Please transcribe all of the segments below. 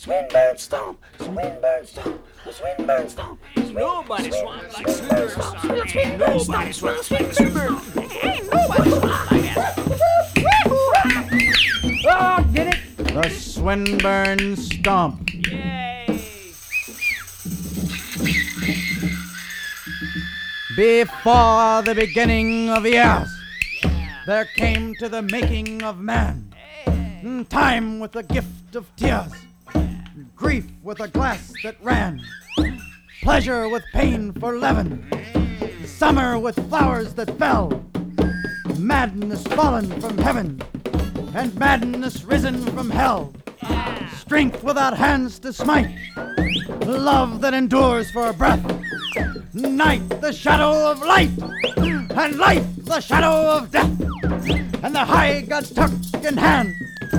Swinburne Stomp, Swinburne Stomp, Swinburne Stomp. Nobody swans like Swinburne Stomp. Nobody swans like Swinburne. Ain't nobody swans like that. Oh, get it? The Swinburne Stomp. Yay! Before the beginning of years, there came to the making of man time with the gift of tears, grief with a glass that ran, pleasure with pain for leaven, summer with flowers that fell, madness fallen from heaven, and madness risen from hell, strength without hands to smite, love that endures for a breath, night the shadow of light, and life the shadow of death, and the high God tucked in hand,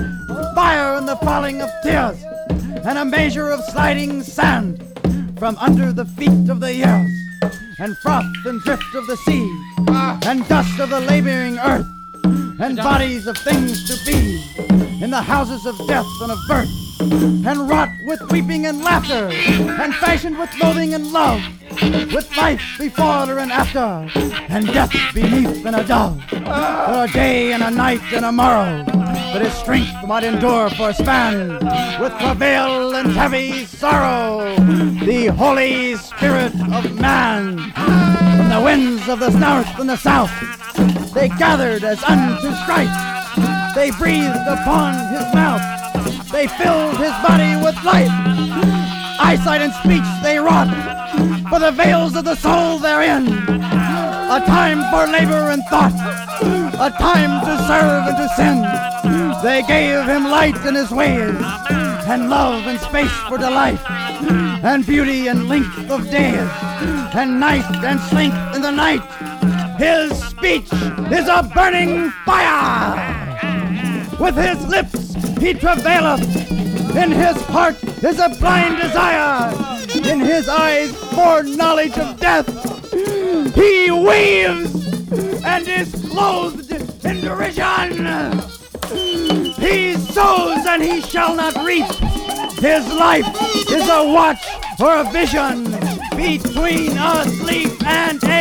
fire and the falling of tears, and a measure of sliding sand from under the feet of the years, and froth and drift of the sea, and dust of the laboring earth, and bodies of things to be in the houses of death and of birth, and wrought with weeping and laughter, and fashioned with loathing and love, with life before and after, and death beneath and above, a day and a night and a morrow, but his strength might endure for a span, with travail and heavy sorrow, the Holy Spirit of man. From the winds of the north and the south, they gathered as unto strife, they breathed upon his mouth, they filled his body with life, eyesight and speech they wrought, for the veils of the soul therein, a time for labor and thought, a time to serve and to sin. They gave him light in his ways, and love and space for delight, and beauty and length of days, and night and strength in the night. His speech is a burning fire. With his lips he travaileth, in his heart is a blind desire, in his eyes foreknowledge of death. He waves and is clothed in derision. He sows and he shall not reap. His life is a watch or a vision between asleep and